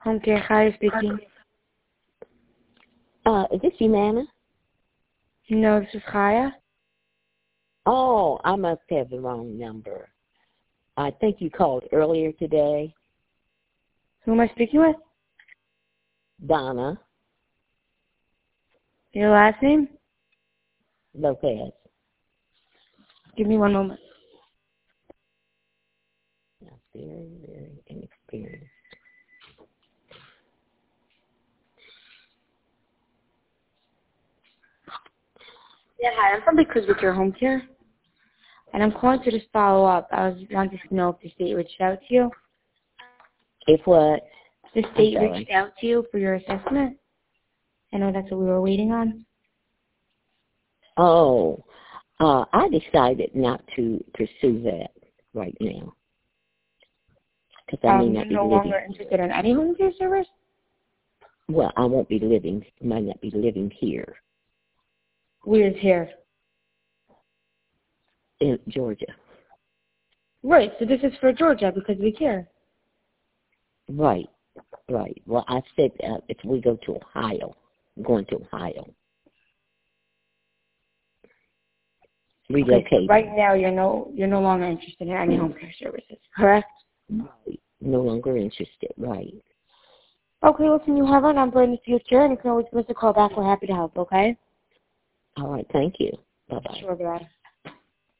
Home care, Kaya speaking. Is this Humana? No, this is Kaya. Oh, I must have the wrong number. I think you called earlier today. Who am I speaking with? Donna Your last name? Lopez. Give me one moment. Very, very inexperienced. Yeah, hi. I'm from Because Your Home Care, and I'm calling to just follow up. I was wanting to know if the state reached out to you. If what? The state reached out to you for your assessment. I know that's what we were waiting on. Oh, I decided not to pursue that right now. Because I may not be You're no longer interested in any home care service? Well, I won't be might not be living here Where's here? in Georgia. Right, so this is for Georgia because we care. Right. Well, I said if we go to Ohio, I'm going to Ohio. Relocate. Okay, so right now you're no longer interested in any home care services, correct? Right. No longer interested, right. Okay, listen, you have our number in the future, and you can always give us a call back. We're happy to help, okay? All right, thank you. Bye-bye. Sure, bye.